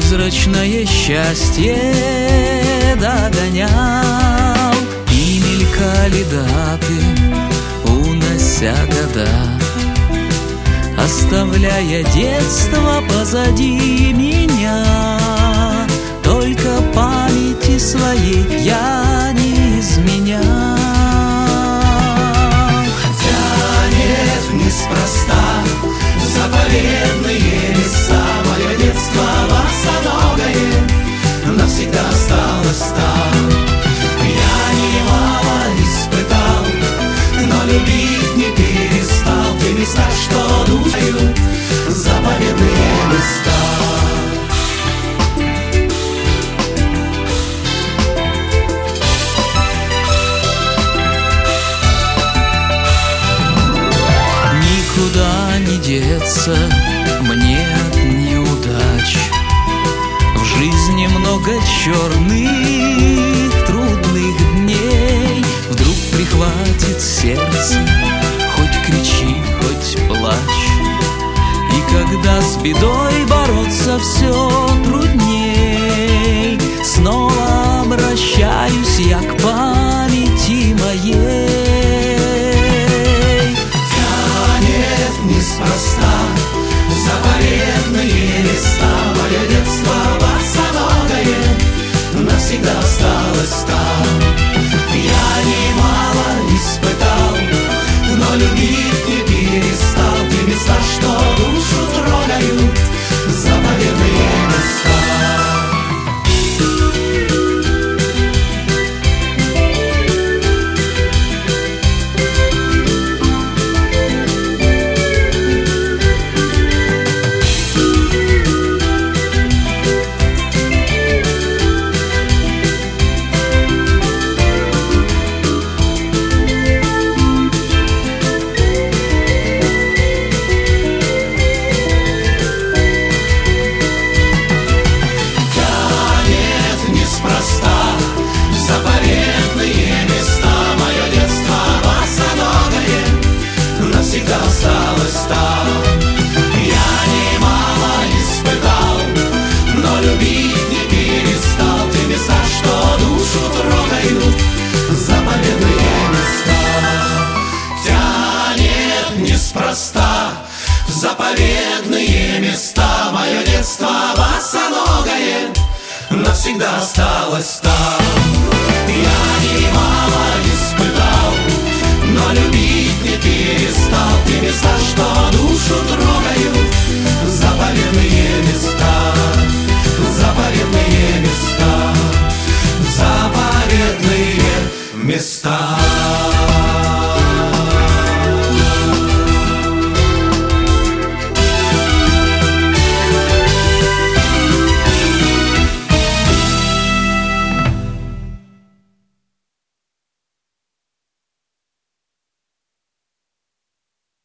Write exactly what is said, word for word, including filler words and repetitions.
призрачное счастье догонял, и мелькали даты, унося года, оставляя детство позади меня. Только памяти своей я не изменял. Тянет неспроста заповедные места. Мое детство босоногое навсегда осталось там. Я немало испытал, но любить не перестал. Те места, что душают, заповедные места. Никуда не деться мне от неудач. В жизни много черных, трудных дней. Вдруг прихватит сердце, хоть кричи, хоть плачь. И когда с бедой бороться все трудней, снова обращаюсь я к памяти моей. Неспроста заповедные места. Мое детство босоногое навсегда осталось там. Я немало испытал, но любить не перестал. Те места, что душу трогают, заповедные места. Заповедные места. Мое детство босоногое навсегда осталось там. Я немало испытал, но любить не перестал. Те места, что душу трогают,